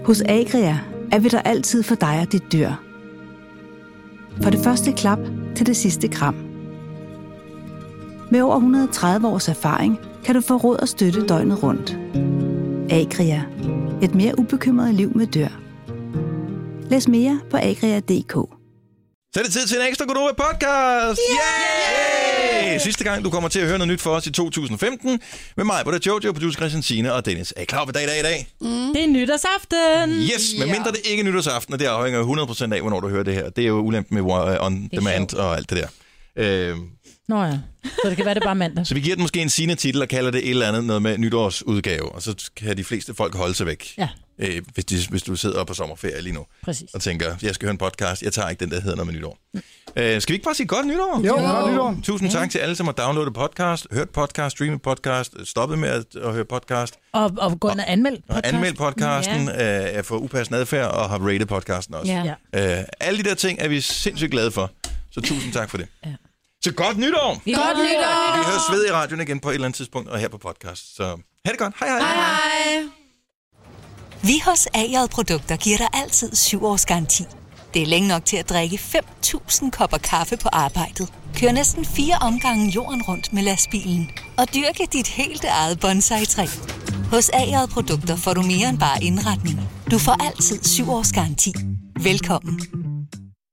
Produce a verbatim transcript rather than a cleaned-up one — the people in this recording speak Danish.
Hos Agria er vi der altid for dig og dit dyr. For det første klap til det sidste kram. Med over et hundrede og tredive års erfaring kan du få råd og støtte døgnet rundt. Agria. Et mere ubekymret liv med dyr. Læs mere på agria punktum d k. Så er det tid til en ekstra Godnova podcast! Yeah! Yeah! Sidste gang, du kommer til at høre noget nyt for os i to tusind og femten. Med mig, hvor der Jojo, producer Christian, Signe og Dennis. Er I klar på dag i dag i dag? Mm. Det er nytårsaften! Yes, men mindre det ikke er nytårsaften, og det afhænger hundrede procent af, hvornår du hører det her. Det er jo ulempen med uh, on demand og alt det der. Øh, Nå ja, så det kan være det bare mandag. Så vi giver den måske en Signe-titel og kalder det et eller andet noget med nytårsudgave, og så kan de fleste folk holde sig væk. Ja. Øh, hvis, de, hvis du sidder på sommerferie lige nu. Præcis. Og tænker, jeg skal høre en podcast, jeg tager ikke den, der hedder noget med nytår. Mm. Øh, skal vi ikke bare sige godt nytår? Jo, godt nytår. Tusind tak til alle, som har downloadet podcast, hørt podcast, streamet podcast, stoppet med at, at høre podcast. Og, og gå ind og anmeld podcast. Og anmeld podcasten, ja. øh, for upassende adfærd, og har rated podcasten også. Ja. Øh, alle de der ting er vi sindssygt glade for. Så tusind tak for det. Ja. Så godt nytår! Godt nytår! Vi høres ved i radioen igen på et eller andet tidspunkt, og her på podcast. Så ha' det godt. Hej hej! Hej hej! Vi hos A J Produkter giver dig altid syv års garanti. Det er længe nok til at drikke fem tusind kopper kaffe på arbejdet. Kør næsten fire omgange jorden rundt med lastbilen. Og dyrke dit helt eget bonsai-træ. Hos A J Produkter får du mere end bare indretning. Du får altid syv års garanti. Velkommen.